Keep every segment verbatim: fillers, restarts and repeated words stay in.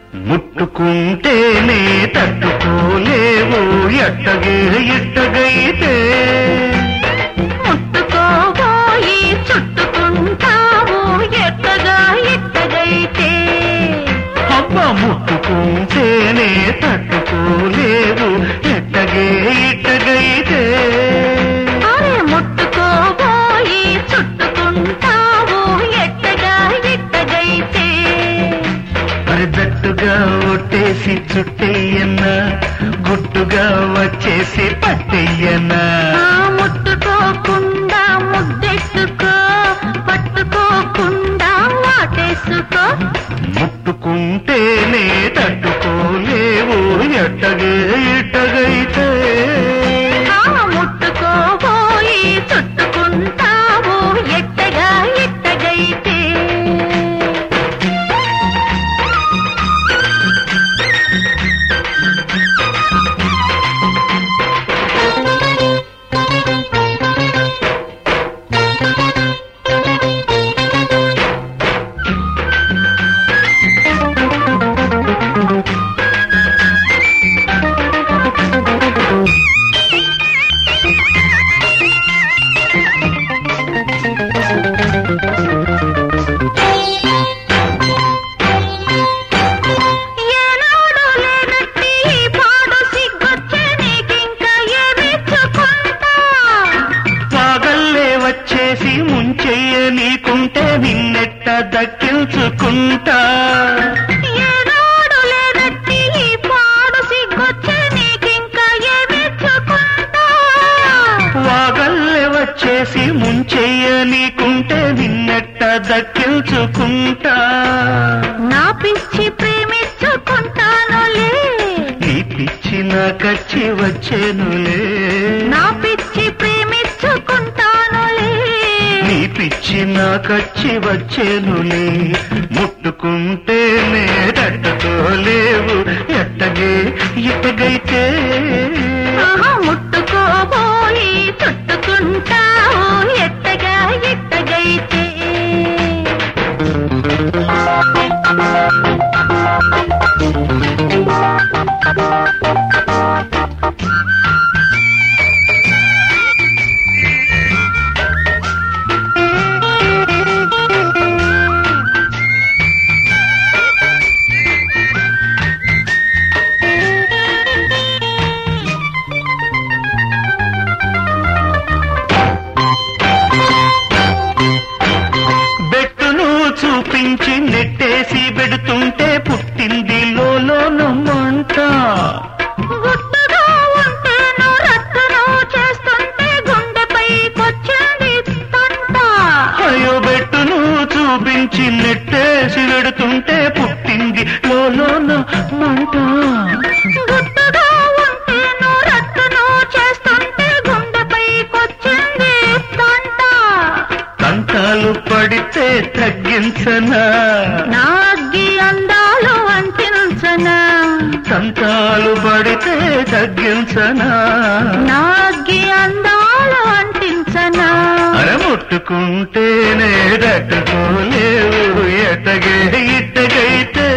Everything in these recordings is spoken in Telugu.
ముట్టుకుంటేనే తట్టుకోలేవు ఎట్టగే ఇట్టగైతే ముట్టుకోబోయి చుట్టుకుంటావు ఎట్టగా ఇట్టగైతే అబ్బ ముట్టుకుంటేనే తట్టుకోలేవు ఎట్టగే ఇట్టగైతే అరే ముట్టుకోబోయి చుట్టుకుంటావు ఎట్టగా ఇట్టగైతే మరి దట్టుగా ఒట్టేసి చుట్టెయ్యన్నా గుట్టుగా వచ్చేసి పట్టెయ్యన్నా ముట్టుకోకుండా ముద్దెట్టుకో పట్టుకోకుండా వాటేసుకో ముట్టుకుంటేనే తట్టుకోలేవు ఎట్టగే ఇట్టగైతే ముట్టుకోబోయి చుట్టుకుంటావు ఎట్టగా ఇట్టగైతే వచ్చేసి ముంచెయ్య నీకుంటే నిన్నెట్ట దక్కించుకుంటా వాగల్లే వచ్చేసి ముంచెయ్య నీకుంటే నిన్నెట్ట దక్కించుకుంటా నా పిచ్చి ప్రేమించుకుంటానులే నీ పిచ్చి నాకచ్చి వచ్చేనులే నా పిచ్చి ప్రేమించుకుంటానులే నీ పిచ్చి నాకచ్చి వచ్చేనులే ముట్టుకుంటేనే తట్టుకోలేవు ఎట్టగే ఇట్టగైతే ముట్టుకోబోయి చుట్టుకుంటావు ఎట్టగా ఇట్టగైతే చూపించి నెట్టేసి పెడుతుంటే పుట్టింది లోలోన మంట గుట్టుగా ఉంటేను రట్టును చేస్తుంటే గుండెపై కొచ్చింది తంట అయ్యో బెట్టును చూపించి నెట్టేసి పెడుతుంటే పుట్టింది లోలోన మంట గుట్టుగా ఉంటేను రట్టును చేస్తుంటే గుండెపై కొచ్చింది తంట తంటాలు పడితే తగ్గించనా నాగి అందాలు అంటించనా తంటాలు పడితే తగ్గించనా నాగి అందాలు అంటించనా అర ముట్టుకుంటేనే తట్టుకోలేవు ఎట్టగే ఇట్టగైతే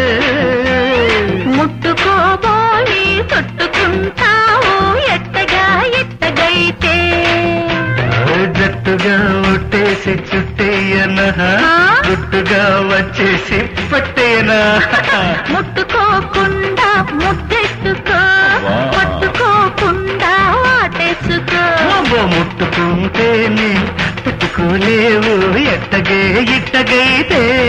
ముట్టుకోబోయి చుట్టుకుంటావు ఎట్టగా ఇట్టగైతే జట్టుగా ఒట్టేసి చుట్టేయనా గుట్టుగా వచ్చేసి పట్టేయనా ముట్టుకోకుండా ముద్దెట్టుకో పట్టుకోకుండా వాటేసుకో ముట్టుకుంటేనే తట్టుకోలేవు ఎట్టగే ఇట్టగైతే